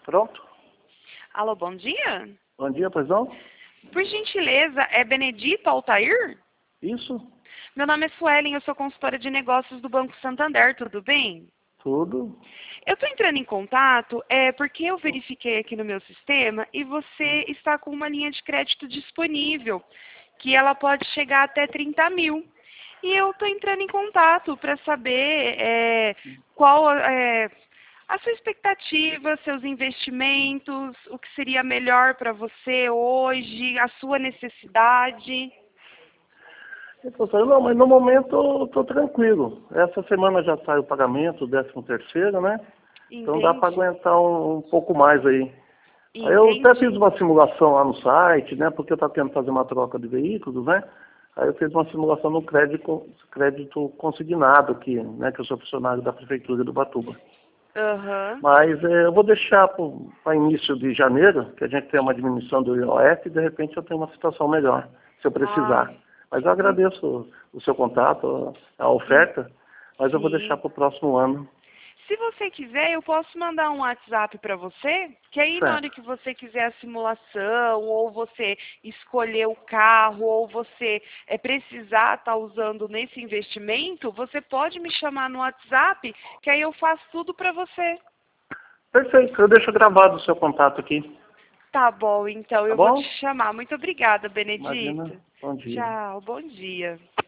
Pronto. Alô, bom dia? Bom dia, pois não? Por gentileza, é Benedito Altair? Isso, Meu nome é Suelen, eu sou consultora de negócios do Banco Santander, tudo bem? tudo. Eu estou entrando em contato porque eu verifiquei aqui no meu sistema e você está com uma linha de crédito disponível, que ela pode chegar até 30 mil. E eu estou entrando em contato para saber qual a sua expectativa, seus investimentos, o que seria melhor para você hoje, a sua necessidade. Então, não, mas no momento eu estou tranquilo. Essa semana já sai o pagamento, o 13º, né? Então dá para Entendi. aguentar um pouco mais aí. Aí eu até fiz Entendi. uma simulação lá no site, né? Porque eu estava querendo fazer uma troca de veículos, né? Aí eu fiz uma simulação no crédito consignado aqui, né? Que eu sou funcionário da Prefeitura do Ubatuba. Aham. Mas eu vou deixar para início de janeiro, que a gente tem uma diminuição do IOF, e de repente eu tenho uma situação melhor, se eu precisar. Ai. Mas eu agradeço o seu contato, a oferta, mas eu vou deixar Sim. para o próximo ano. Se você quiser, eu posso mandar um WhatsApp para você, que aí na hora Certo. que você quiser a simulação, ou você escolher o carro, ou você precisar estar usando nesse investimento, você pode me chamar no WhatsApp, que aí eu faço tudo para você. Perfeito, eu deixo gravado o seu contato aqui. Tá bom, então Tá eu vou te bom? chamar. Muito obrigada, Imagina. Benedito. Bom dia. Tchau, bom dia.